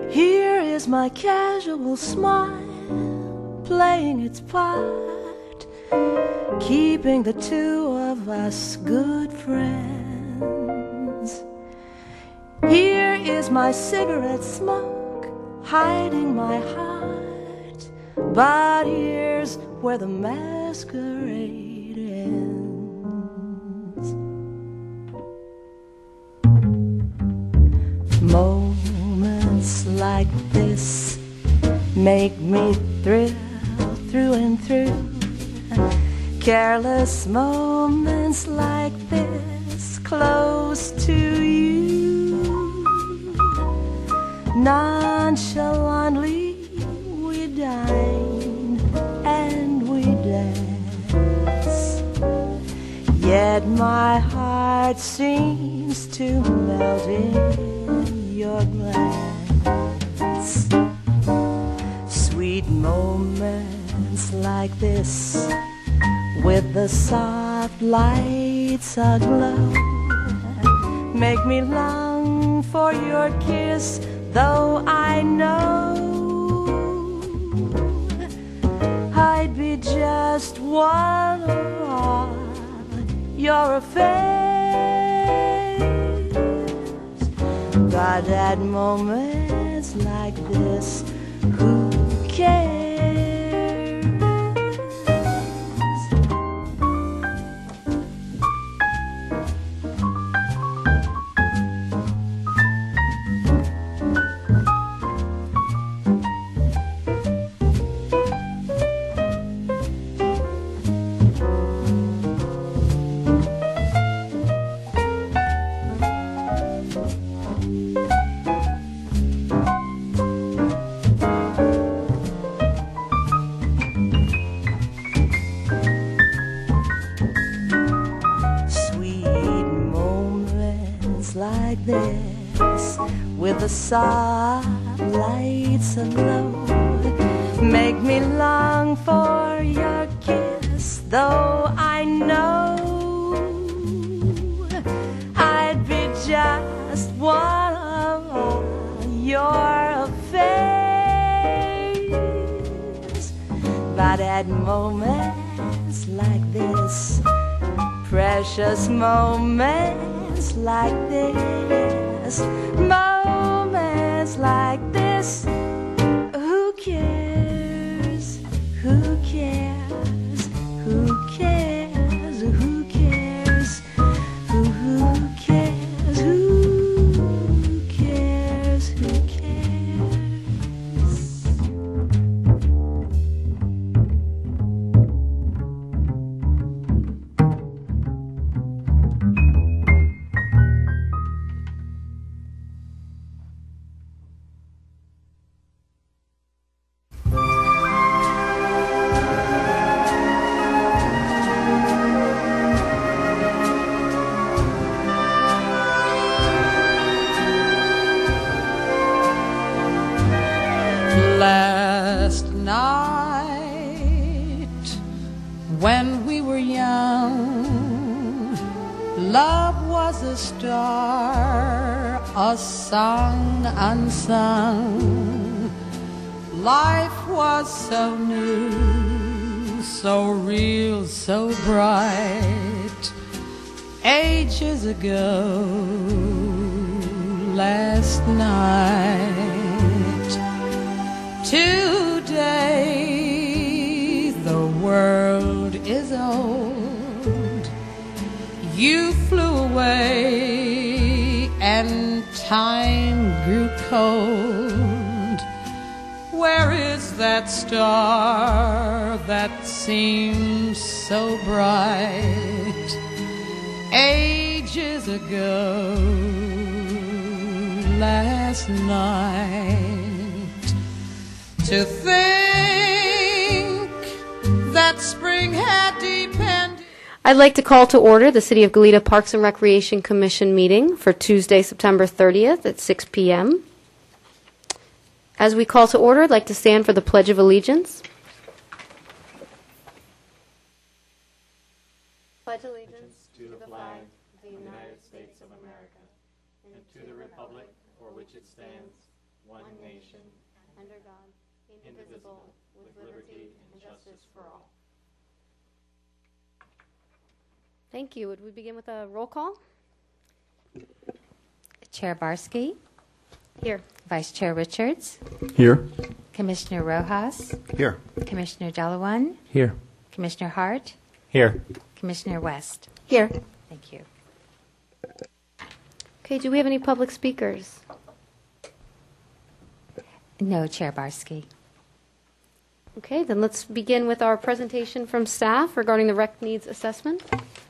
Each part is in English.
Here is my casual smile playing its part, keeping the two of us good friends. Here is my cigarette smoke hiding my heart, but here's where the masquerade ends. Moments like this make me thrill through and through. Careless moments like this, close to you. Nonchalantly we dine and we dance, yet my heart seems to melt in your glance. Sweet moments like this, with the soft lights aglow, make me long for your kiss, though I know I'd be just one of all your affairs. But at moments like this, who cares? Like this, with the soft lights aglow, make me long for your kiss, though I know I'd be just one of all your affairs. But at moments like this, precious moments like this, moments like this, who cares? Who cares? Who cares? Who cares? Who cares? Who cares? Who Last night, when we were young, love was a star, a song unsung. Life was so new, so real, so bright. Ages ago, last night. Today the world is old. You flew away and time grew cold. Where is that star that seems so bright? Ages ago, last night. To think that spring had depended. I'd like to call to order the City of Goleta Parks and Recreation Commission meeting for Tuesday, September 30th at 6 p.m. As we call to order, I'd like to stand for the Pledge of Allegiance. Pledge allegiance to the flag of the United States of America and to the republic for which it stands, one nation, under God, indivisible, with liberty and justice for all. Thank you. Would we begin with a roll call? Chair Barsky, Here. Vice Chair Richards, Here. Commissioner Rojas, Here. Commissioner Delawan, Here. Commissioner Hart, Here. Commissioner West. Here. Thank you. Okay, do we have any public speakers? No, Chair Barsky. Okay, then let's begin with our presentation from staff regarding the rec needs assessment.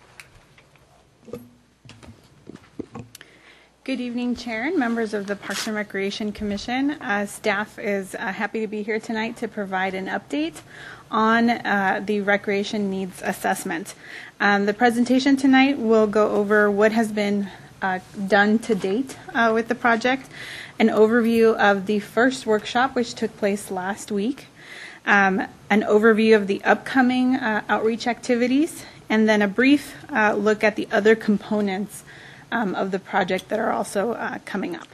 Good evening, Chair and members of the Parks and Recreation Commission. Staff is happy to be here tonight to provide an update on the recreation needs assessment. The presentation tonight will go over what has been done to date with the project, an overview of the first workshop, which took place last week, an overview of the upcoming outreach activities, and then a brief look at the other components of the project that are also coming up.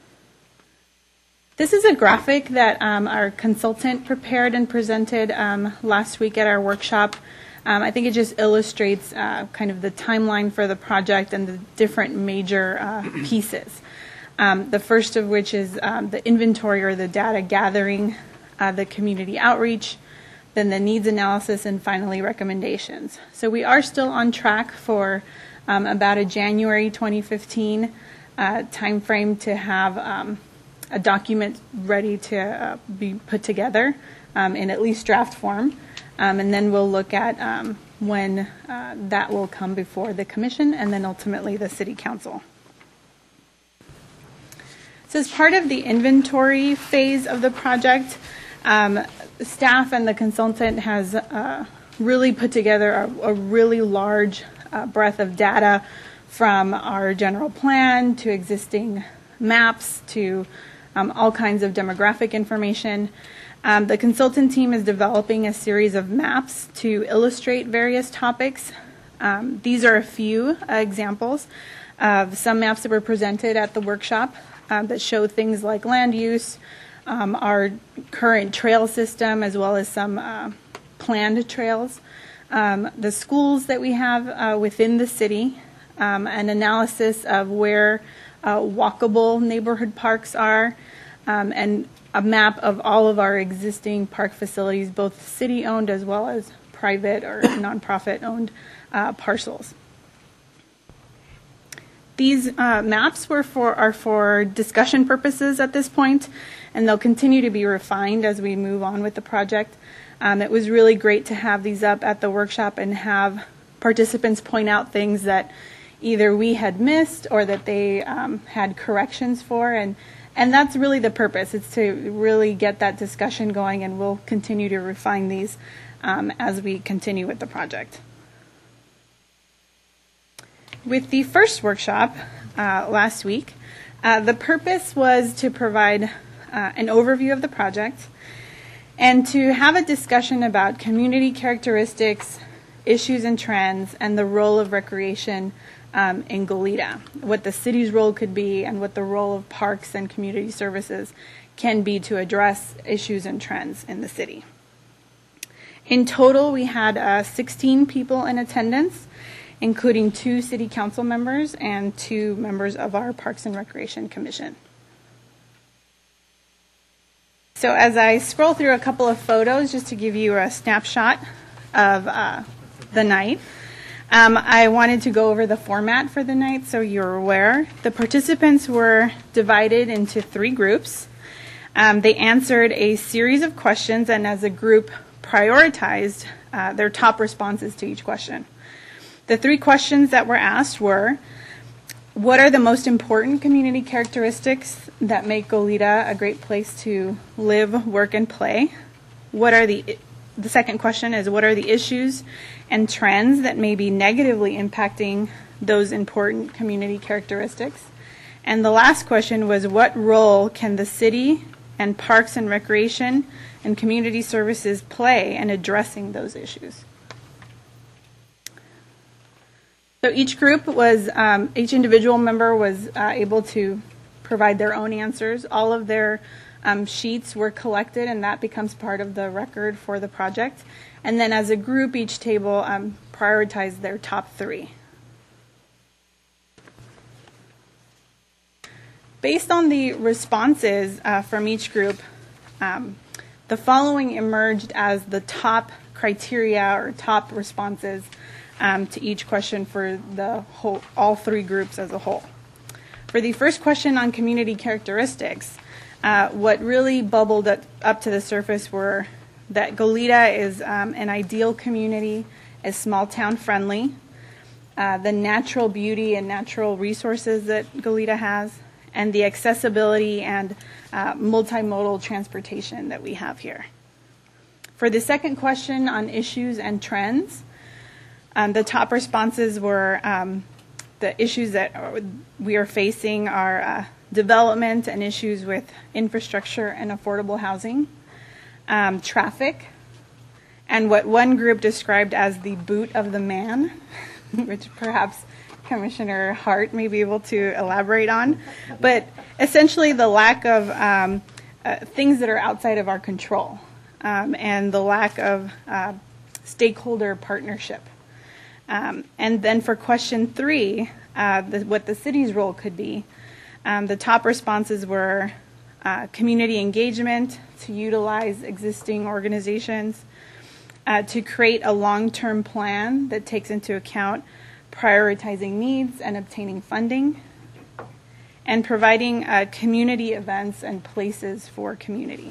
This is a graphic that our consultant prepared and presented last week at our workshop. I think it just illustrates kind of the timeline for the project and the different major pieces. The first of which is the inventory or the data gathering, the community outreach, then the needs analysis, and finally recommendations. So we are still on track for about a January 2015 timeframe to have a document ready to be put together in at least draft form. And then we'll look at when that will come before the commission and then ultimately the city council. So as part of the inventory phase of the project, staff and the consultant has really put together a really large breadth of data from our general plan to existing maps to all kinds of demographic information. The consultant team is developing a series of maps to illustrate various topics. These are a few examples of some maps that were presented at the workshop that show things like land use, our current trail system, as well as some planned trails, the schools that we have within the city, an analysis of where walkable neighborhood parks are, and a map of all of our existing park facilities, both city-owned as well as private or nonprofit-owned parcels. These maps are for discussion purposes at this point, and they'll continue to be refined as we move on with the project. It was really great to have these up at the workshop and have participants point out things that either we had missed or that they had corrections for, and that's really the purpose. It's to really get that discussion going, and we'll continue to refine these as we continue with the project. With the first workshop last week, the purpose was to provide an overview of the project and to have a discussion about community characteristics, issues and trends, and the role of recreation in Goleta, what the city's role could be, and what the role of parks and community services can be to address issues and trends in the city. In total, we had 16 people in attendance, including 2 city council members and 2 members of our Parks and Recreation Commission. So as I scroll through a couple of photos, just to give you a snapshot of the night, I wanted to go over the format for the night so you're aware. The participants were divided into 3 groups. They answered a series of questions and as a group prioritized their top responses to each question. The 3 questions that were asked were, what are the most important community characteristics that make Goleta a great place to live, work, and play? What are the second question is, what are the issues and trends that may be negatively impacting those important community characteristics? And the last question was, what role can the city and Parks and Recreation and community services play in addressing those issues? So each group was, each individual member was able to provide their own answers. All of their sheets were collected, and that becomes part of the record for the project. And then as a group, each table prioritized their top 3. Based on the responses from each group, the following emerged as the top criteria or top responses to each question for the whole, all 3 groups as a whole. For the first question on community characteristics, what really bubbled up to the surface were that Goleta is an ideal community, is small town friendly, the natural beauty and natural resources that Goleta has, and the accessibility and multimodal transportation that we have here. For the second question on issues and trends, the top responses were the issues that we are facing are development and issues with infrastructure and affordable housing, traffic, and what one group described as the boot of the man, which perhaps Commissioner Hart may be able to elaborate on, but essentially the lack of things that are outside of our control and the lack of stakeholder partnership. And then for question 3, what the city's role could be, the top responses were community engagement, to utilize existing organizations, to create a long-term plan that takes into account prioritizing needs and obtaining funding, and providing community events and places for community.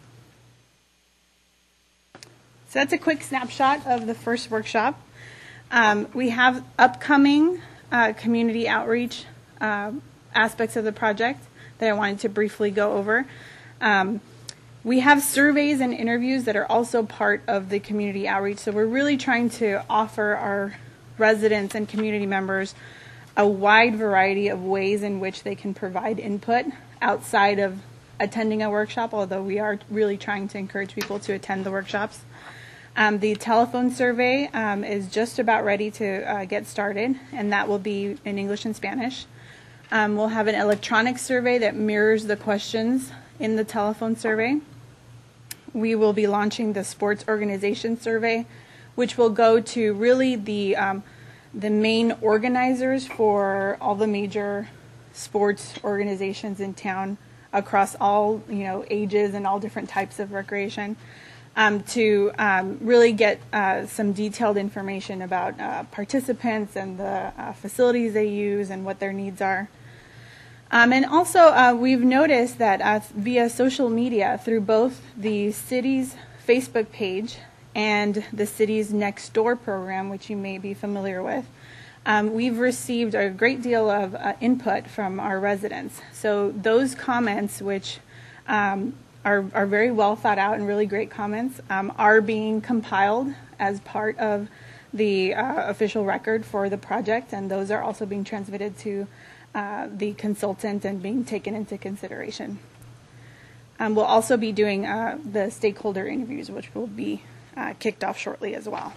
So that's a quick snapshot of the first workshop. We have upcoming community outreach aspects of the project that I wanted to briefly go over. We have surveys and interviews that are also part of the community outreach, so we're really trying to offer our residents and community members a wide variety of ways in which they can provide input outside of attending a workshop, although we are really trying to encourage people to attend the workshops. The telephone survey is just about ready to get started, and that will be in English and Spanish. We'll have an electronic survey that mirrors the questions in the telephone survey. We will be launching the sports organization survey, which will go to really the main organizers for all the major sports organizations in town across all ages and all different types of recreation, to really get some detailed information about participants and the facilities they use and what their needs are. And also, we've noticed that via social media, through both the city's Facebook page and the city's Next Door program, which you may be familiar with, we've received a great deal of input from our residents. So those comments, which are very well thought out and really great comments, are being compiled as part of the official record for the project, and those are also being transmitted to the consultant and being taken into consideration. We'll also be doing the stakeholder interviews, which will be kicked off shortly as well.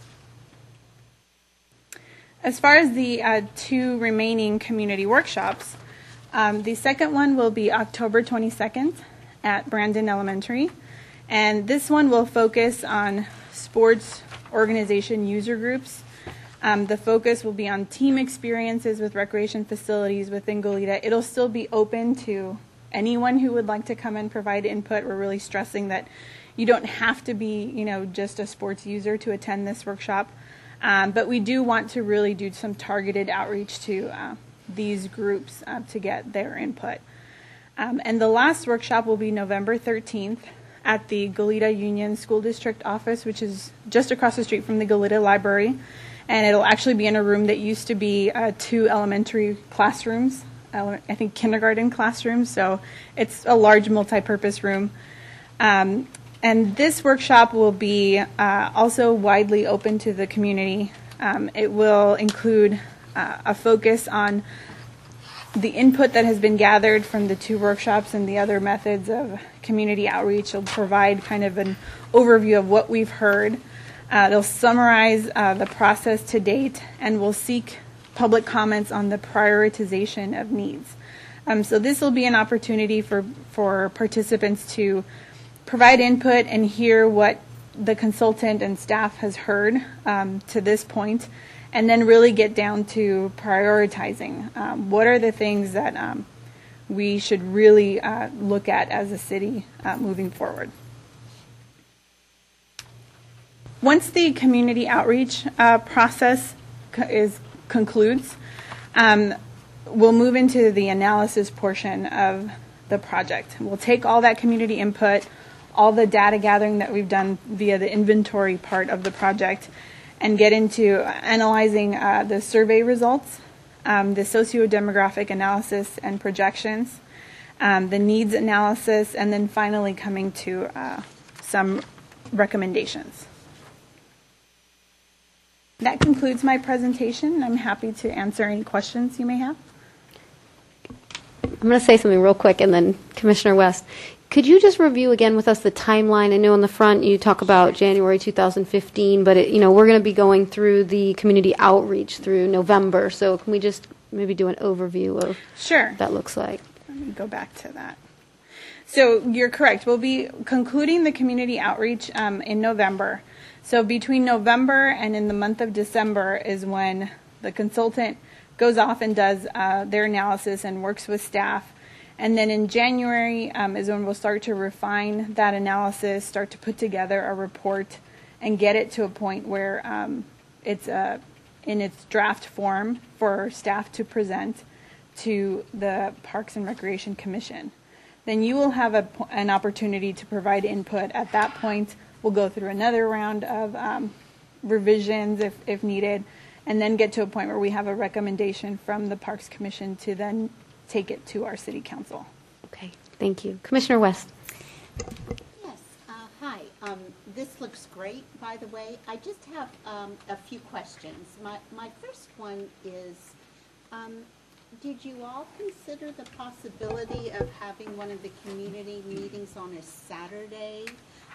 As far as the 2 remaining community workshops, the second one will be October 22nd at Brandon Elementary, and this one will focus on sports organization user groups. The focus will be on team experiences with recreation facilities within Goleta. It'll still be open to anyone who would like to come and provide input. We're really stressing that you don't have to be, just a sports user to attend this workshop. But we do want to really do some targeted outreach to these groups to get their input. And the last workshop will be November 13th at the Goleta Union School District office, which is just across the street from the Goleta Library. And it'll actually be in a room that used to be 2 elementary classrooms, I think kindergarten classrooms, so it's a large multi-purpose room. And this workshop will be also widely open to the community. It will include a focus on the input that has been gathered from the 2 workshops and the other methods of community outreach. It'll provide kind of an overview of what we've heard. They'll summarize the process to date, and will seek public comments on the prioritization of needs. So this will be an opportunity for participants to provide input and hear what the consultant and staff has heard to this point, and then really get down to prioritizing. What are the things that we should really look at as a city moving forward? Once the community outreach process concludes, we'll move into the analysis portion of the project. We'll take all that community input, all the data gathering that we've done via the inventory part of the project, and get into analyzing the survey results, the socio-demographic analysis and projections, the needs analysis, and then finally coming to some recommendations. That concludes my presentation. I'm happy to answer any questions you may have. I'm going to say something real quick, and then Commissioner West. Could you just review again with us the timeline? I know on the front you talk about January 2015, but we're going to be going through the community outreach through November. So can we just maybe do an overview of what that looks like? Let me go back to that. So you're correct. We'll be concluding the community outreach in November. So between November and in the month of December is when the consultant goes off and does their analysis and works with staff. And then in January is when we'll start to refine that analysis, start to put together a report, and get it to a point where it's in its draft form for staff to present to the Parks and Recreation Commission. Then you will have an opportunity to provide input. At that point, we'll go through another round of revisions if needed, and then get to a point where we have a recommendation from the Parks Commission to then take it to our City Council. Okay, thank you. Commissioner West. Yes, hi. This looks great, by the way. I just have a few questions. My first one is, did you all consider the possibility of having one of the community meetings on a Saturday?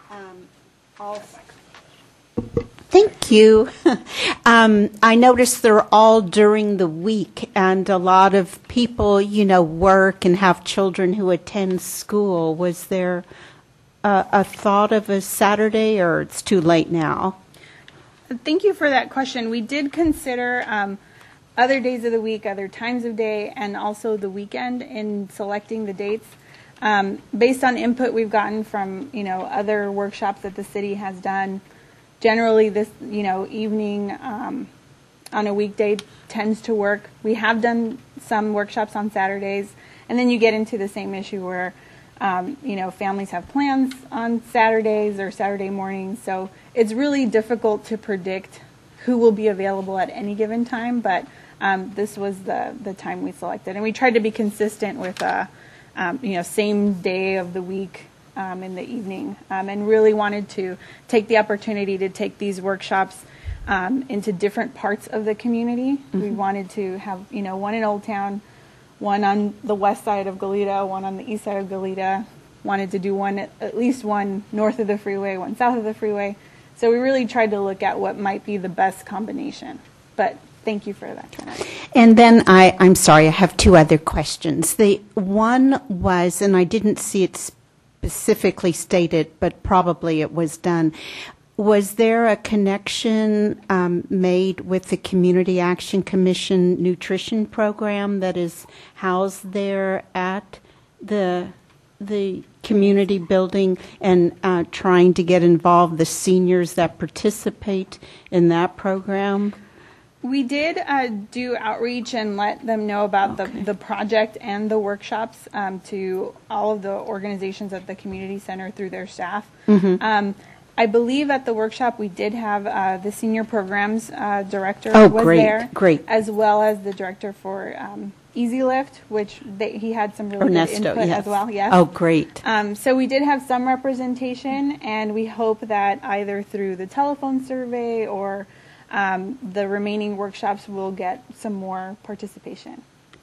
Thank you. I noticed they're all during the week, and a lot of people, work and have children who attend school. Was there a thought of a Saturday, or it's too late now? Thank you for that question. We did consider other days of the week, other times of day, and also the weekend in selecting the dates. Based on input we've gotten from, other workshops that the city has done, generally this, evening on a weekday tends to work. We have done some workshops on Saturdays, and then you get into the same issue where, families have plans on Saturdays or Saturday mornings. So it's really difficult to predict who will be available at any given time, but this was the time we selected. And we tried to be consistent with, same day of the week in the evening, and really wanted to take the opportunity to take these workshops into different parts of the community. Mm-hmm. We wanted to have, one in Old Town, one on the west side of Goleta, one on the east side of Goleta. Wanted to do at least one north of the freeway, one south of the freeway. So we really tried to look at what might be the best combination. But thank you for that, Trina. And then I'm sorry, I have two other questions. The one was, and I didn't see it specifically stated, but probably it was done. Was there a connection made with the Community Action Commission nutrition program that is housed there at the community building, and trying to get involved the seniors that participate in that program? We did do outreach and let them know about the project and the workshops to all of the organizations at the community center through their staff. Mm-hmm. I believe at the workshop we did have the senior programs director was there, as well as the director for Easy Lift, which he had some really Ernesto, good input yes. as well. Yes. Oh, great. So we did have some representation, and we hope that either through the telephone survey or the remaining workshops will get some more participation.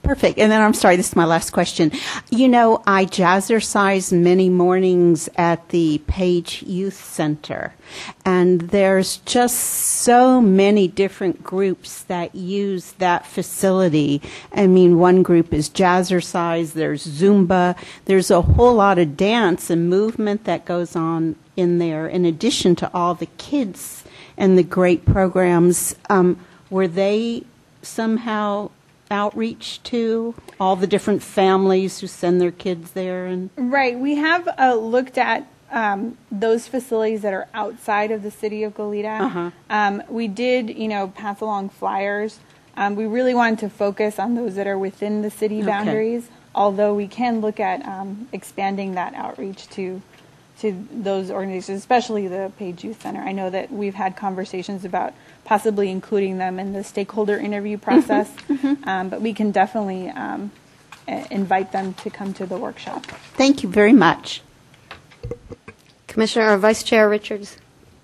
Perfect. And then I'm sorry, this is my last question. You know, I jazzercise many mornings at the Page Youth Center, and there's just so many different groups that use that facility. I mean, one group is jazzercise, there's Zumba, there's a whole lot of dance and movement that goes on in there, in addition to all the kids and the great programs. Were they somehow outreach to all the different families who send their kids there? And Right. We have looked at those facilities that are outside of the city of Goleta. We did, pass along flyers. We really wanted to focus on those that are within the city boundaries, although we can look at expanding that outreach to those organizations, especially the Page Youth Center. I know that we've had conversations about possibly including them in the stakeholder interview process, but we can definitely invite them to come to the workshop. thank you very much. Commissioner or Vice Chair Richards.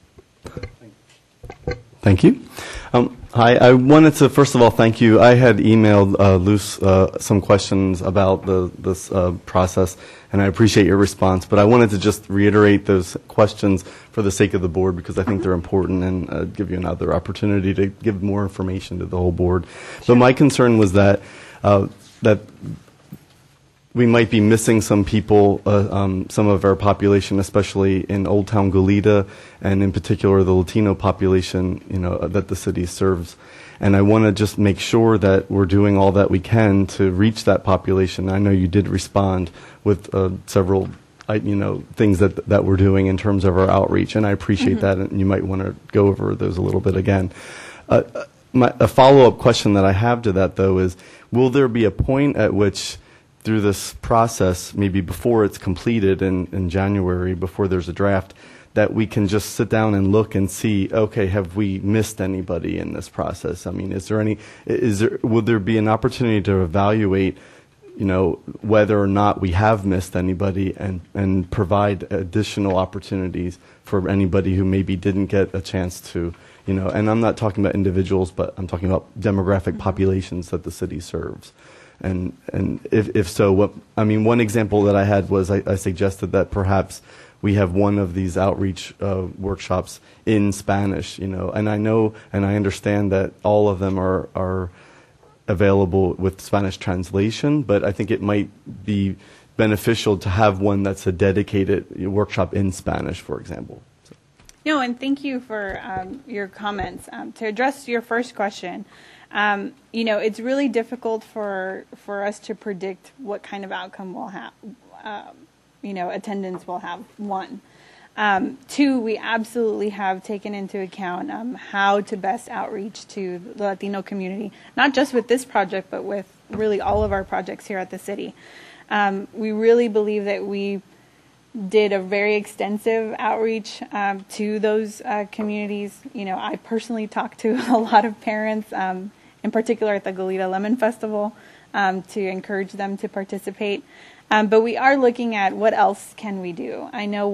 Thank you. Hi, I wanted to first of all thank you. I had emailed Luce some questions about this process, and I appreciate your response. But I wanted to just reiterate those questions for the sake of the board because I think they're important and give you another opportunity to give more information to the whole board. But my concern was that that we might be missing some people, some of our population, especially in Old Town Goleta, and in particular the Latino population, that the city serves. And I want to just make sure that we're doing all that we can to reach that population. I know you did respond with several, things that we're doing in terms of our outreach, and I appreciate that. And you might want to go over those a little bit again. A follow-up question that I have to that, though, is: will there be a point at which, through this process, maybe before it's completed in January, before there's a draft, that we can just sit down and look and see, okay, have we missed anybody in this process? I mean, would there be an opportunity to evaluate, whether or not we have missed anybody and provide additional opportunities for anybody who maybe didn't get a chance to, and I'm not talking about individuals, but I'm talking about demographic populations that the city serves. And if so, one example that I had was I suggested that perhaps we have one of these outreach workshops in Spanish, and I know and I understand that all of them are available with Spanish translation, but I think it might be beneficial to have one that's a dedicated workshop in Spanish, for example. So. No, and thank you for your comments. To address your first question, it's really difficult for us to predict what kind of outcome we'll have, attendance will have, one. Two, we absolutely have taken into account how to best outreach to the Latino community, not just with this project, but with really all of our projects here at the city. We really believe that we did a very extensive outreach to those communities. I personally talked to a lot of parents, in particular at the Goleta Lemon Festival, to encourage them to participate. But we are looking at what else can we do. I know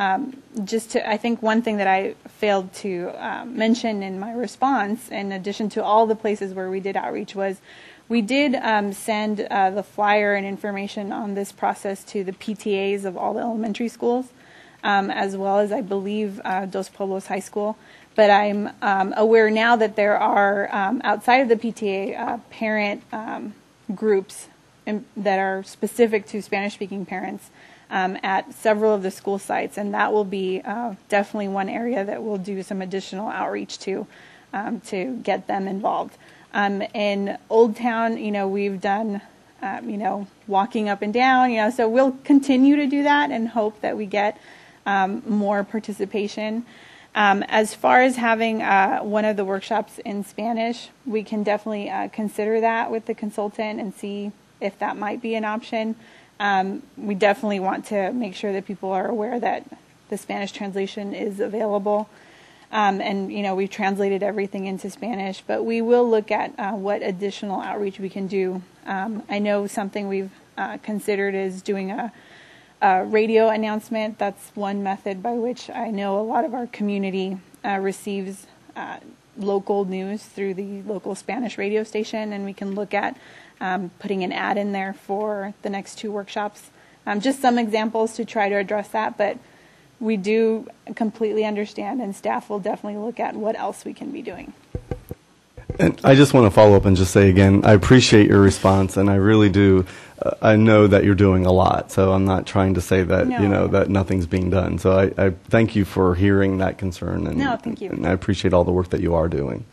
I think one thing that I failed to mention in my response, in addition to all the places where we did outreach, was we did send the flyer and information on this process to the PTAs of all the elementary schools, as well as, I believe, Dos Pueblos High School. But I'm aware now that there are, outside of the PTA, parent groups that are specific to Spanish-speaking parents at several of the school sites, and that will be definitely one area that we'll do some additional outreach to get them involved. In Old Town, we've done, walking up and down, so we'll continue to do that and hope that we get more participation. As far as having one of the workshops in Spanish, we can definitely consider that with the consultant and see if that might be an option. We definitely want to make sure that people are aware that the Spanish translation is available. And, we've translated everything into Spanish, but we will look at what additional outreach we can do. I know something we've considered is doing a radio announcement. That's one method by which I know a lot of our community receives local news through the local Spanish radio station, and we can look at putting an ad in there for the next 2 workshops. Just some examples to try to address that, but we do completely understand, and staff will definitely look at what else we can be doing. And I just want to follow up and just say again, I appreciate your response, and I really do. I know that you're doing a lot, so I'm not trying to say that No. that nothing's being done. So I thank you for hearing that concern, and No, thank you. And I appreciate all the work that you are doing.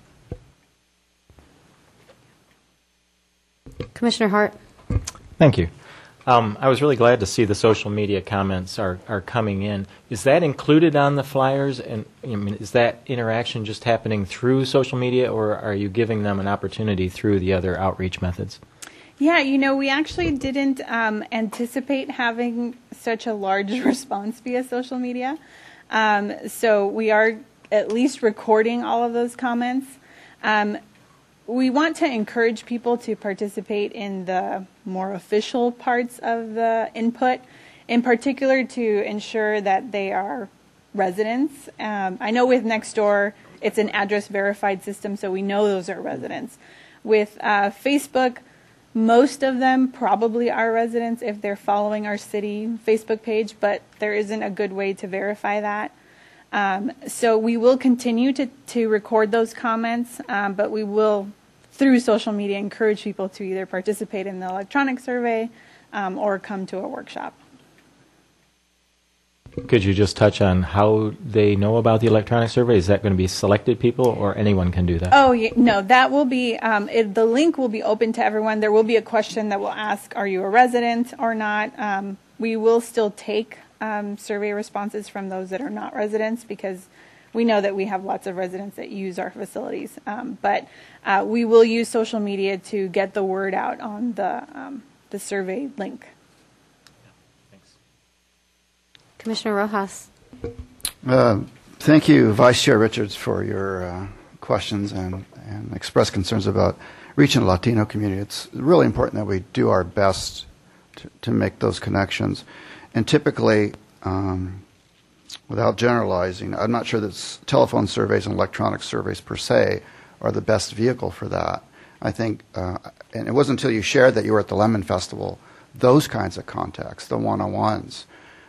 Commissioner Hart. Thank you. I was really glad to see the social media comments are coming in. Is that included on the flyers? And I mean, is that interaction just happening through social media, or are you giving them an opportunity through the other outreach methods? Yeah, we actually didn't anticipate having such a large response via social media. So we are at least recording all of those comments. We want to encourage people to participate in the more official parts of the input, in particular to ensure that they are residents. I know with Nextdoor, it's an address verified system, so we know those are residents. With Facebook, most of them probably are residents if they're following our city Facebook page, but there isn't a good way to verify that. So we will continue to record those comments, but we will, through social media, encourage people to either participate in the electronic survey or come to a workshop. Could you just touch on how they know about the electronic survey? Is that going to be selected people, or anyone can do that? Oh, yeah, no, that will be, the link will be open to everyone. There will be a question that will ask, are you a resident or not? We will still take survey responses from those that are not residents, because we know that we have lots of residents that use our facilities. But we will use social media to get the word out on the survey link. Commissioner Rojas. Thank you, Vice Chair Richards, for your questions and expressed concerns about reaching the Latino community. It's really important that we do our best to make those connections. And typically, without generalizing, I'm not sure that telephone surveys and electronic surveys per se are the best vehicle for that. I think, and it wasn't until you shared that you were at the Lemon Festival, those kinds of contacts, the one-on-ones.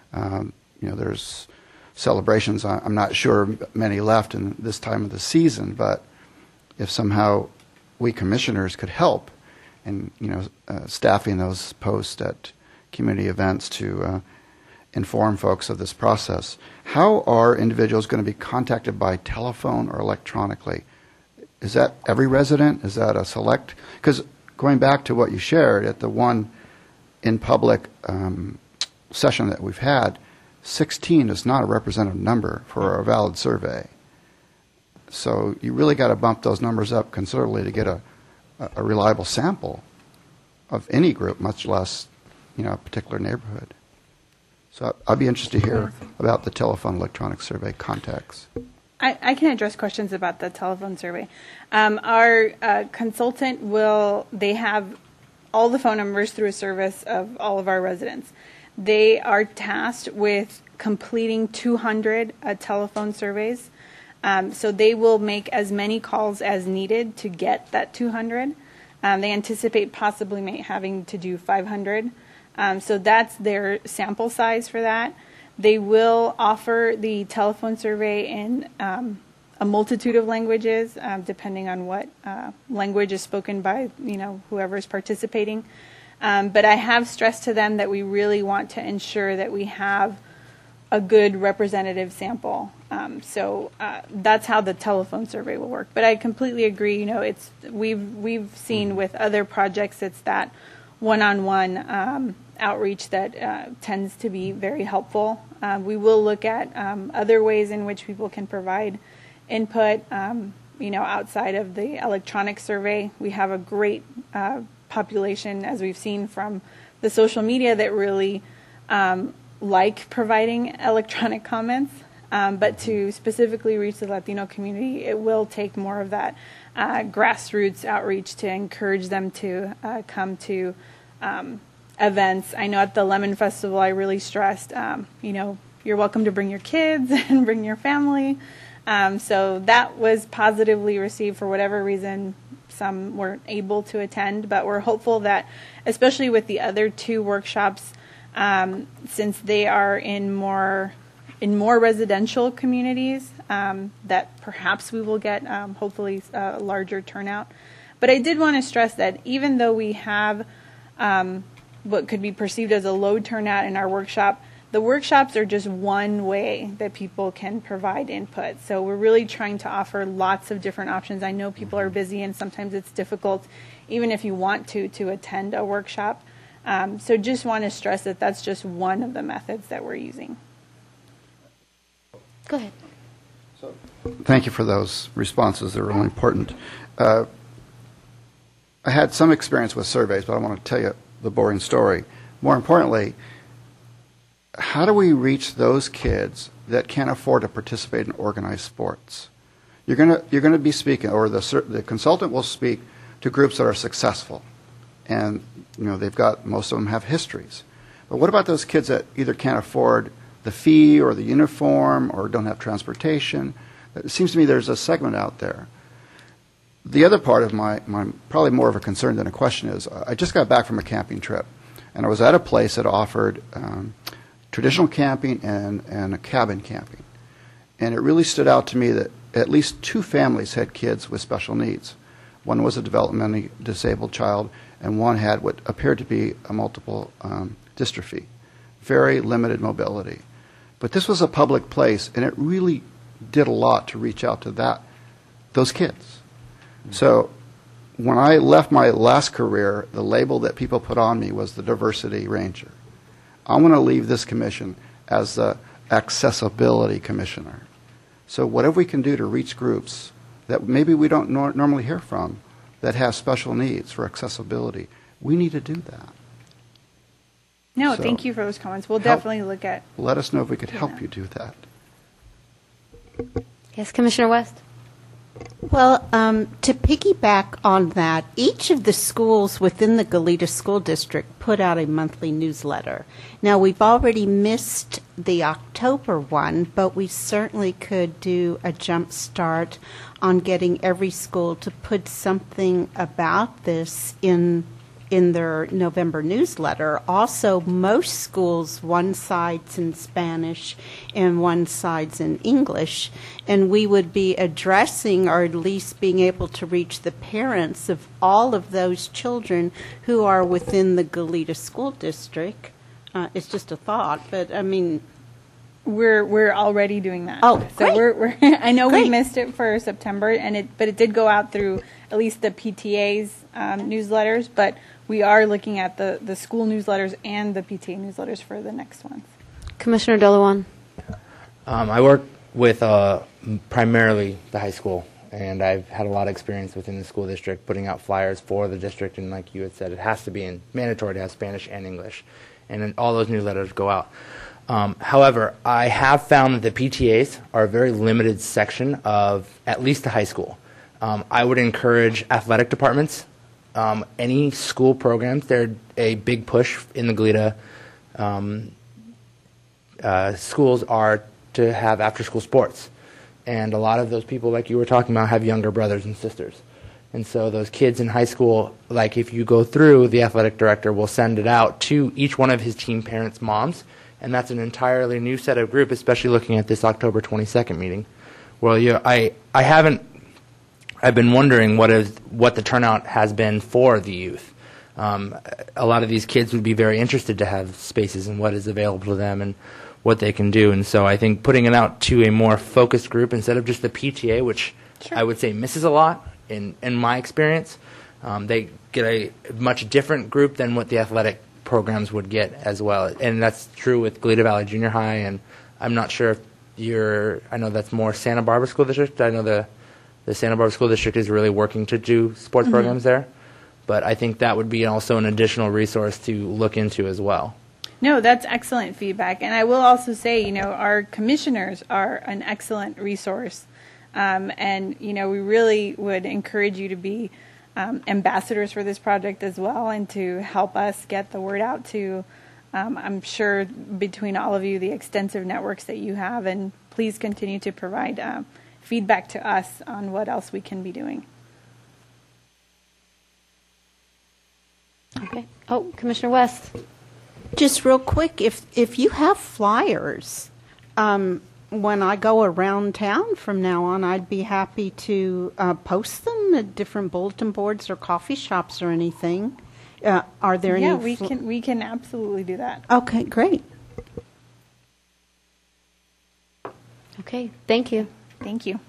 There's celebrations. I'm not sure many left in this time of the season, but if somehow we commissioners could help in staffing those posts at community events to inform folks of this process. How are individuals going to be contacted by telephone or electronically? Is that every resident? Is that a select? Because going back to what you shared at the one in public session that we've had, 16 is not a representative number for a valid survey. So you really got to bump those numbers up considerably to get a reliable sample of any group, much less a particular neighborhood. So I'd be interested to hear about the telephone electronic survey contacts. I can address questions about the telephone survey. Our consultant they have all the phone numbers through a service of all of our residents. They are tasked with completing 200 telephone surveys. So they will make as many calls as needed to get that 200. They anticipate possibly having to do 500. So that's their sample size for that. They will offer the telephone survey in a multitude of languages, depending on what language is spoken by whoever is participating. But I have stressed to them that we really want to ensure that we have a good representative sample. So that's how the telephone survey will work. But I completely agree. We've seen with other projects, it's that one-on-one outreach that tends to be very helpful. We will look at other ways in which people can provide input. Outside of the electronic survey, we have a great population, as we've seen from the social media, that really like providing electronic comments. But to specifically reach the Latino community, it will take more of that grassroots outreach to encourage them to come to events. I know at the Lemon Festival, I really stressed, you're welcome to bring your kids and bring your family. So that was positively received. For whatever reason, some weren't able to attend, but we're hopeful that, especially with the other 2 workshops, since they are in more residential communities, that perhaps we will get hopefully a larger turnout. But I did want to stress that even though we have what could be perceived as a low turnout in our workshop, the workshops are just one way that people can provide input. So we're really trying to offer lots of different options. I know people are busy and sometimes it's difficult, even if you want to attend a workshop. So just want to stress that that's just one of the methods that we're using. Go ahead. Thank you for those responses. They're really important. I had some experience with surveys, but I want to tell you the boring story. More importantly, how do we reach those kids that can't afford to participate in organized sports? You're going to be speaking, or the consultant will speak to groups that are successful, and they've got, most of them have histories. But what about those kids that either can't afford the fee or the uniform or don't have transportation? It seems to me there's a segment out there. The other part of my probably more of a concern than a question is, I just got back from a camping trip, and I was at a place that offered traditional camping and a cabin camping. And it really stood out to me that at least 2 families had kids with special needs. One was a developmentally disabled child, and one had what appeared to be a multiple dystrophy, very limited mobility. But this was a public place, and it really did a lot to reach out to those kids. So when I left my last career, the label that people put on me was the diversity ranger. I'm going to leave this commission as the accessibility commissioner. So whatever we can do to reach groups that maybe we don't normally hear from that have special needs for accessibility, we need to do that. No, So, thank you for those comments. We'll definitely look at. Let us know if we could help you do that. Yes, Commissioner West. Well, to piggyback on that, each of the schools within the Goleta School District put out a monthly newsletter. Now, we've already missed the October one, but we certainly could do a jump start on getting every school to put something about this in their November newsletter. Also, most schools, one side's in Spanish and one side's in English, and we would be addressing, or at least being able to reach the parents of all of those children who are within the Goleta School District. It's just a thought, but I mean, We're already doing that. Oh, so great. we're I know Great. we missed it for September, but it did go out through at least the PTA's newsletters. But we are looking at the school newsletters and the PTA newsletters for the next ones. Commissioner Delawan. I work with primarily the high school, and I've had a lot of experience within the school district putting out flyers for the district. And like you had said, it has to be mandatory to have Spanish and English, and then all those newsletters go out. However, I have found that the PTAs are a very limited section of at least the high school. I would encourage athletic departments, any school programs. They're a big push in the Goleta. Schools are to have after-school sports. And a lot of those people, like you were talking about, have younger brothers and sisters. And so those kids in high school, like if you go through, the athletic director will send it out to each one of his team parents' moms. And that's an entirely new set of group, especially looking at this October 22nd meeting. Well, I've been wondering what the turnout has been for the youth. A lot of these kids would be very interested to have spaces and what is available to them and what they can do. And so I think putting it out to a more focused group instead of just the PTA, which I would say misses a lot in my experience, they get a much different group than what the athletic programs would get as well. And that's true with Goleta Valley Junior High, and I'm not sure if I know that's more Santa Barbara School District. I know the Santa Barbara School District is really working to do sports programs there, but I think that would be also an additional resource to look into as well. No, that's excellent feedback. And I will also say, our commissioners are an excellent resource. And, we really would encourage you to be ambassadors for this project as well, and to help us get the word out to, I'm sure, between all of you, the extensive networks that you have. And please continue to provide feedback to us on what else we can be doing. Oh, Commissioner West. Just real quick, if you have flyers, when I go around town from now on, I'd be happy to post them at different bulletin boards or coffee shops or anything. Are there any? Yeah, we can absolutely do that. Okay, great. Okay, thank you. Thank you.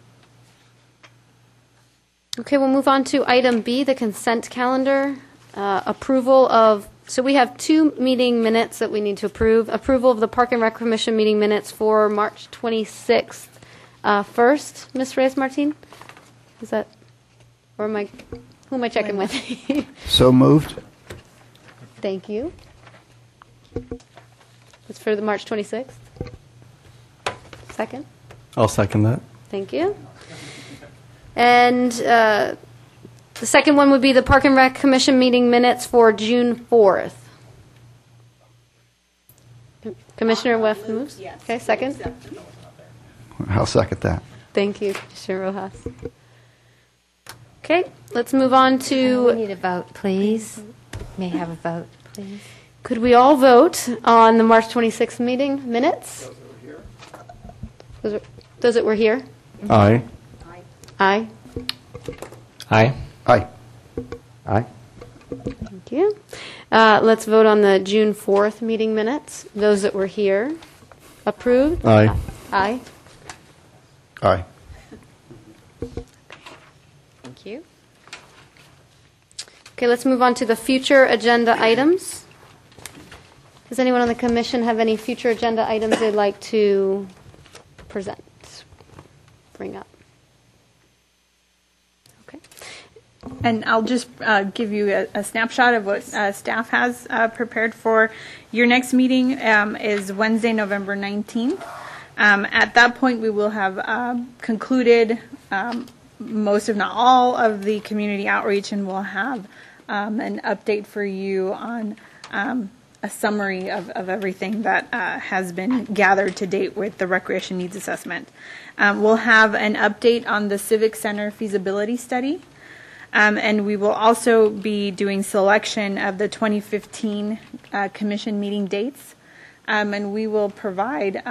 Okay, we'll move on to item B, the consent calendar. Approval of, so we have 2 meeting minutes that we need to approve. Approval of the Park and Rec Commission meeting minutes for March 26th. First, Ms. Reyes-Martin? Is that, or am I, who am I checking with? So moved. Thank you. It's for the March 26th. Second? I'll second that. Thank you. And the second one would be the Park and Rec Commission meeting minutes for June 4th. Commissioner West moves? Yes. Okay, second. I'll second that. Thank you, Commissioner Rojas. Okay, let's move on We to, need a vote, please. May I have a vote, please? could we all vote on the March 26th meeting minutes? Those that were here? Aye. Aye. Aye. Aye. Aye. Thank you. Let's vote on the June 4th meeting minutes. Those that were here, approved? Aye. Aye. Aye. Thank you. Okay, let's move on to the future agenda items. Does anyone on the commission have any future agenda items they'd like to present, bring up? Okay. And I'll just give you a snapshot of what staff has prepared for your next meeting is Wednesday, November 19th. At that point, we will have concluded most, if not all, of the community outreach, and we'll have an update for you on a summary of everything that has been gathered to date with the recreation needs assessment. We'll have an update on the Civic Center feasibility study. And we will also be doing selection of the 2015 commission meeting dates. And we will provide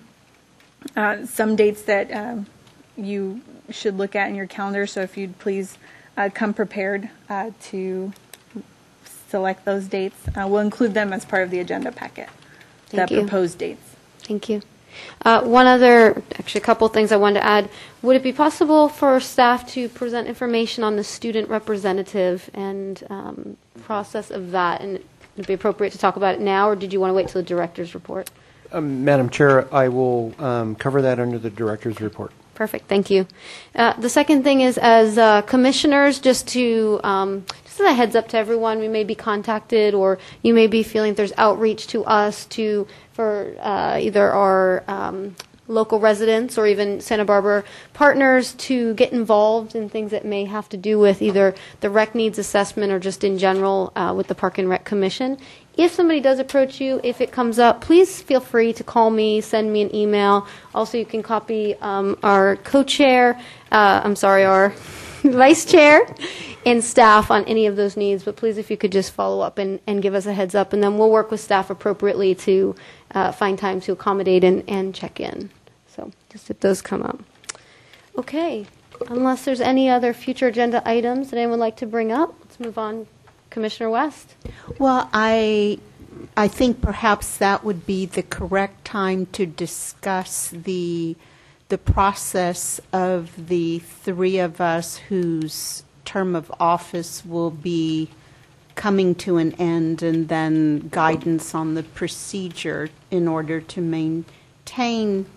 some dates that you should look at in your calendar. So if you'd please come prepared to select those dates. We'll include them as part of the agenda packet, Thank you. Proposed dates. Thank you. One other, actually a couple things I wanted to add. Would it be possible for staff to present information on the student representative and process of that? And would it be appropriate to talk about it now, or did you want to wait till the director's report? Madam Chair, I will cover that under the director's report. Perfect, thank you. The second thing is, as commissioners, just as a heads up to everyone, we may be contacted, or you may be feeling there's outreach to us for either our local residents or even Santa Barbara partners to get involved in things that may have to do with either the rec needs assessment or just in general with the Park and Rec Commission. If somebody does approach you, if it comes up, please feel free to call me, send me an email. Also, you can copy our co-chair, our vice chair and staff on any of those needs. But please, if you could just follow up and give us a heads up, and then we'll work with staff appropriately to find time to accommodate and check in. So just if those come up. Okay. Unless there's any other future agenda items that anyone would like to bring up, let's move on. Commissioner West? Well, I think perhaps that would be the correct time to discuss the process of the three of us whose term of office will be coming to an end, and then guidance on the procedure in order to maintain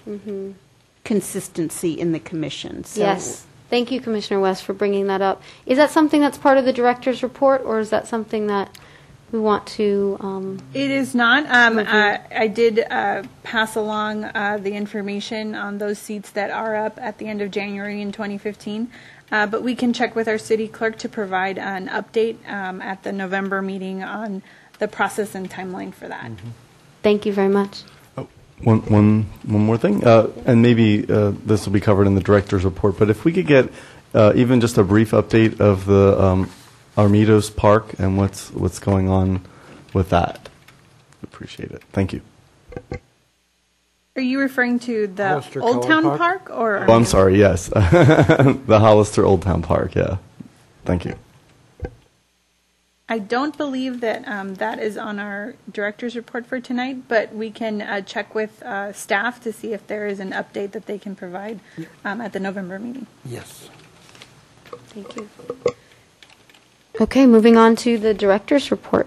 consistency in the commission. So Yes. Thank you, Commissioner West, for bringing that up. Is that something that's part of the director's report, or is that something that we want to? It is not. I did pass along the information on those seats that are up at the end of January in 2015. But we can check with our city clerk to provide an update at the November meeting on the process and timeline for that. Thank you very much. One more thing, and maybe this will be covered in the director's report, but if we could get even just a brief update of Armidos Park and what's going on with that. Appreciate it. Thank you. Are you referring to the Hollister Old Color Town Park? Park or? Oh, I'm sorry. Yes, the Hollister Old Town Park. Yeah. Thank you. I don't believe that that is on our director's report for tonight, but we can check with staff to see if there is an update that they can provide at the November meeting. Yes. Thank you. Okay, moving on to the director's report.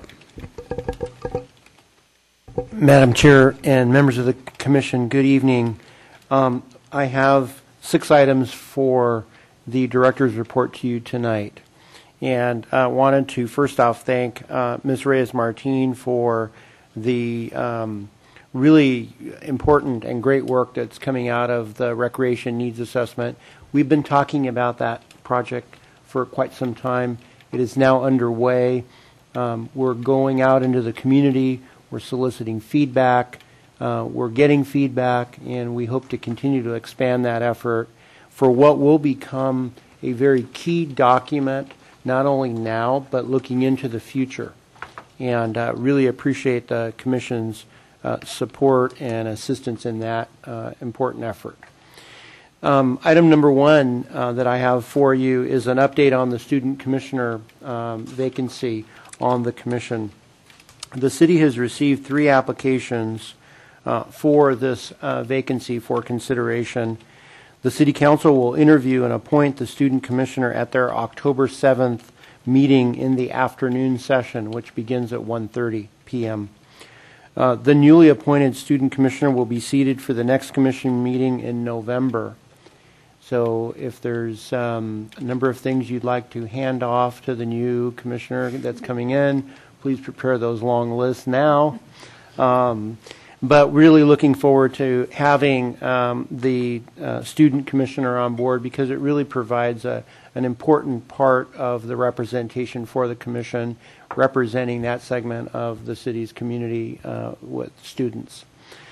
Madam Chair and members of the commission, good evening. I have 6 items for the director's report to you tonight. And I wanted to first off thank Ms. Reyes-Martin for the really important and great work that's coming out of the Recreation Needs Assessment. We've been talking about that project for quite some time. It is now underway. We're going out into the community. We're soliciting feedback. We're getting feedback, and we hope to continue to expand that effort for what will become a very key document, not only now, but looking into the future. And really appreciate the Commission's support and assistance in that important effort. Item number 1 that I have for you is an update on the student commissioner vacancy on the Commission. The city has received 3 applications for this vacancy for consideration. The City Council will interview and appoint the student commissioner at their October 7th meeting in the afternoon session, which begins at 1:30 p.m. The newly appointed student commissioner will be seated for the next commission meeting in November. So if there's a number of things you'd like to hand off to the new commissioner that's coming in, please prepare those long lists now. But really looking forward to having the student commissioner on board, because it really provides an important part of the representation for the commission, representing that segment of the city's community with students.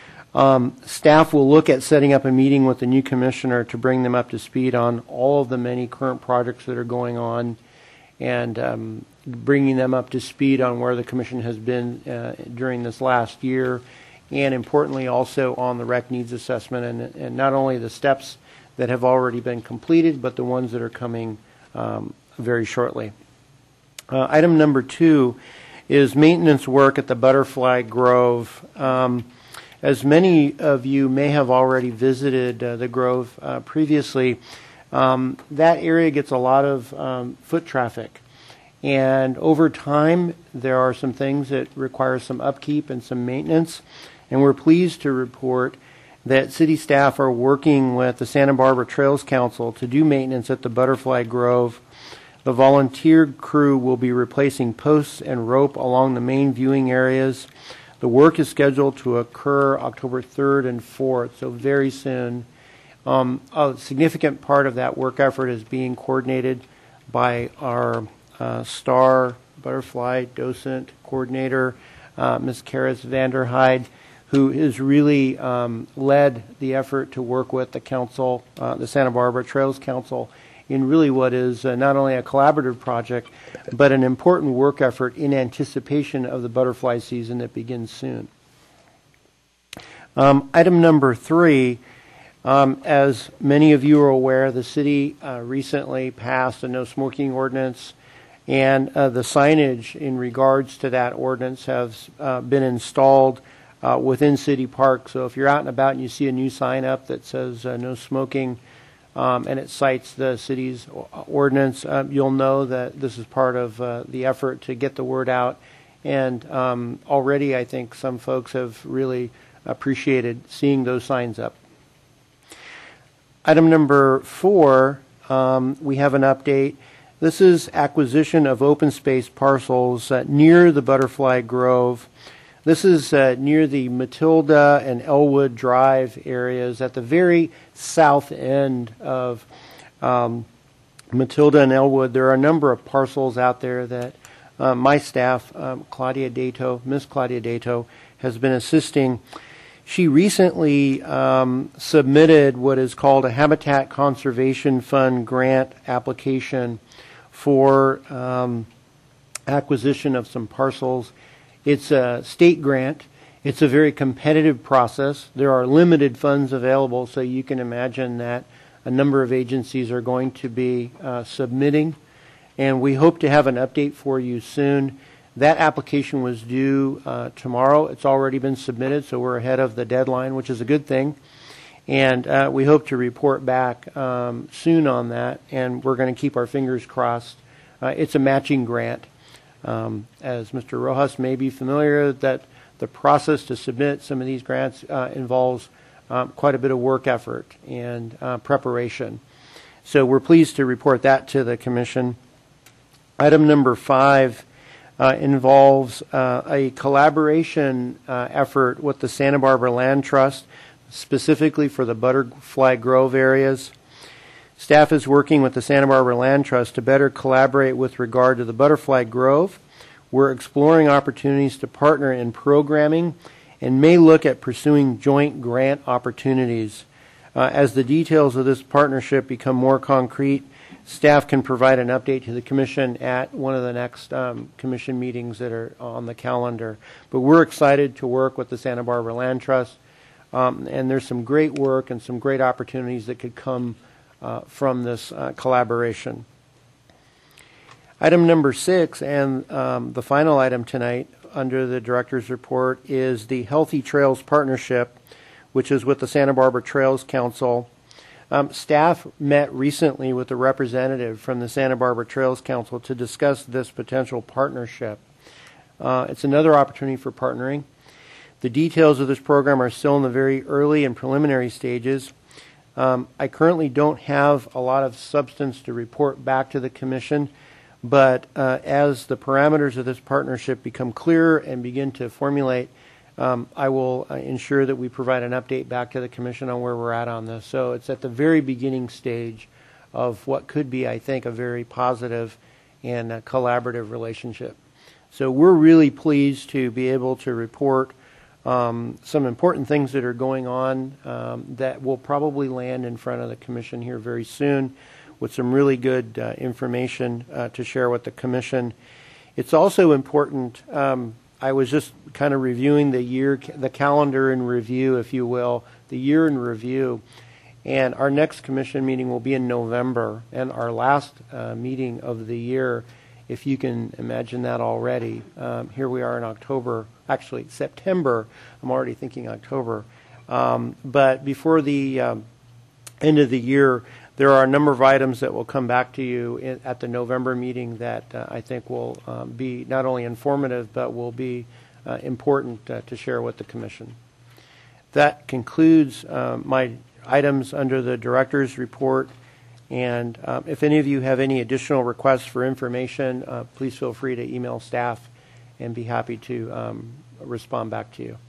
Staff will look at setting up a meeting with the new commissioner to bring them up to speed on all of the many current projects that are going on, and bringing them up to speed on where the commission has been during this last year, and importantly also on the rec needs assessment, and not only the steps that have already been completed, but the ones that are coming very shortly. Item number 2 is maintenance work at the Butterfly Grove. As many of you may have already visited the Grove previously, that area gets a lot of foot traffic. And over time, there are some things that require some upkeep and some maintenance. And we're pleased to report that city staff are working with the Santa Barbara Trails Council to do maintenance at the Butterfly Grove. The volunteer crew will be replacing posts and rope along the main viewing areas. The work is scheduled to occur October 3rd and 4th, so very soon. A significant part of that work effort is being coordinated by our star butterfly docent coordinator, Ms. Karis Vanderheide, who has really led the effort to work with the council, the Santa Barbara Trails Council, in really what is not only a collaborative project, but an important work effort in anticipation of the butterfly season that begins soon. Item number 3, as many of you are aware, the city recently passed a no smoking ordinance, and the signage in regards to that ordinance has been installed within city parks. So if you're out and about and you see a new sign up that says no smoking, and it cites the city's ordinance, you'll know that this is part of the effort to get the word out. And already I think some folks have really appreciated seeing those signs up. Item number 4, we have an update. This is acquisition of open space parcels near the Butterfly Grove. This is near the Matilda and Elwood Drive areas at the very south end of Matilda and Elwood. There are a number of parcels out there that my staff, Miss Claudia Dato, has been assisting. She recently submitted what is called a Habitat Conservation Fund grant application for acquisition of some parcels. It's a state grant. It's a very competitive process. There are limited funds available, so you can imagine that a number of agencies are going to be submitting, and we hope to have an update for you soon. That application was due tomorrow. It's already been submitted, so we're ahead of the deadline, which is a good thing. And we hope to report back soon on that, and we're going to keep our fingers crossed. It's a matching grant. As Mr. Rojas may be familiar, that the process to submit some of these grants involves quite a bit of work effort and preparation. So we're pleased to report that to the Commission. Item number 5 involves a collaboration effort with the Santa Barbara Land Trust, specifically for the Butterfly Grove areas. Staff is working with the Santa Barbara Land Trust to better collaborate with regard to the Butterfly Grove. We're exploring opportunities to partner in programming and may look at pursuing joint grant opportunities. As the details of this partnership become more concrete, staff can provide an update to the Commission at one of the next Commission meetings that are on the calendar. But we're excited to work with the Santa Barbara Land Trust, and there's some great work and some great opportunities that could come from this collaboration. Item number 6, and the final item tonight under the Director's Report, is the Healthy Trails Partnership, which is with the Santa Barbara Trails Council. Staff met recently with a representative from the Santa Barbara Trails Council to discuss this potential partnership. It's another opportunity for partnering. The details of this program are still in the very early and preliminary stages. I currently don't have a lot of substance to report back to the Commission, but as the parameters of this partnership become clearer and begin to formulate, I will ensure that we provide an update back to the Commission on where we're at on this. So it's at the very beginning stage of what could be, I think, a very positive and collaborative relationship. So we're really pleased to be able to report some important things that are going on that will probably land in front of the Commission here very soon, with some really good information to share with the Commission. It's also important, I was just kind of reviewing the calendar in review, if you will, the year in review, and our next Commission meeting will be in November, and our last meeting of the year, if you can imagine that already. Here we are in October, actually September, I'm already thinking October, but before the end of the year, there are a number of items that will come back to you at the November meeting that I think will be not only informative, but will be important to share with the Commission. That concludes my items under the Director's Report. And if any of you have any additional requests for information, please feel free to email staff and be happy to respond back to you.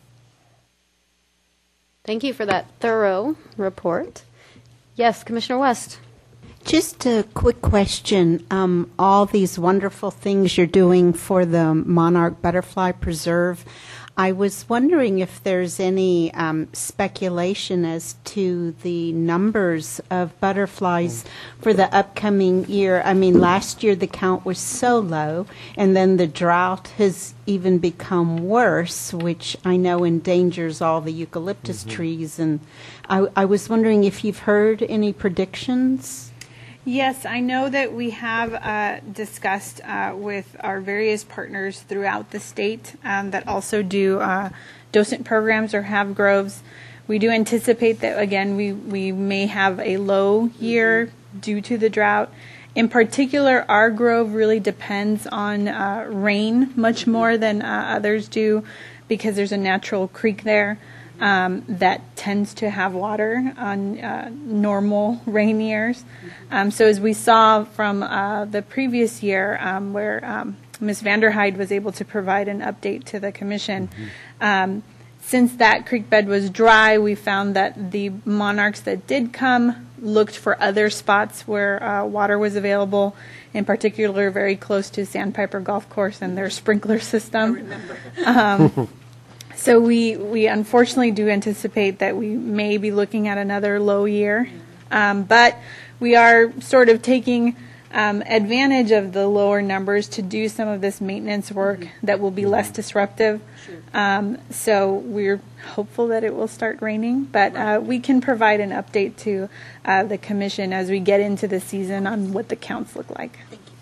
Thank you for that thorough report. Yes, Commissioner West. Just a quick question. All these wonderful things you're doing for the Monarch Butterfly Preserve, I was wondering if there's any speculation as to the numbers of butterflies for the upcoming year. I mean, last year the count was so low, and then the drought has even become worse, which I know endangers all the eucalyptus trees. And I was wondering if you've heard any predictions. Yes, I know that we have discussed with our various partners throughout the state that also do docent programs or have groves. We do anticipate that, again, we may have a low year due to the drought. In particular, our grove really depends on rain much more than others do, because there's a natural creek there that tends to have water on normal rain years. So as we saw from the previous year, where Ms. Vanderhyde was able to provide an update to the Commission, since that creek bed was dry, we found that the monarchs that did come looked for other spots where water was available, in particular very close to Sandpiper Golf Course and their sprinkler system. I remember. So we unfortunately do anticipate that we may be looking at another low year, but we are sort of taking advantage of the lower numbers to do some of this maintenance work that will be less disruptive. So we're hopeful that it will start raining, but we can provide an update to the commission as we get into the season on what the counts look like.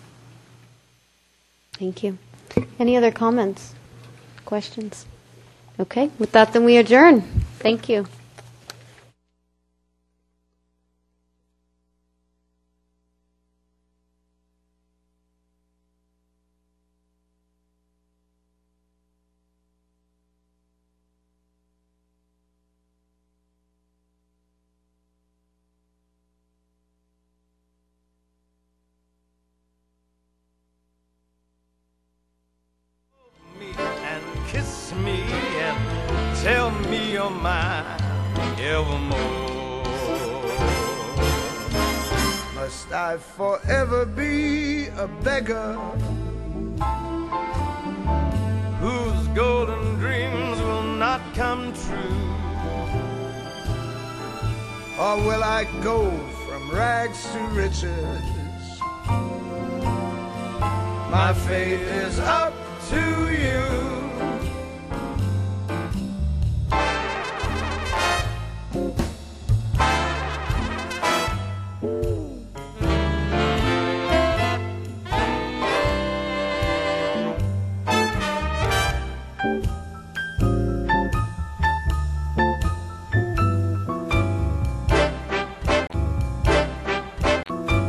Thank you. Any other comments, questions? Okay, with that, then we adjourn. Thank you. Kiss me and tell me you're mine evermore. Must I forever be a beggar whose golden dreams will not come true? Or will I go from rags to riches? My fate is up to you.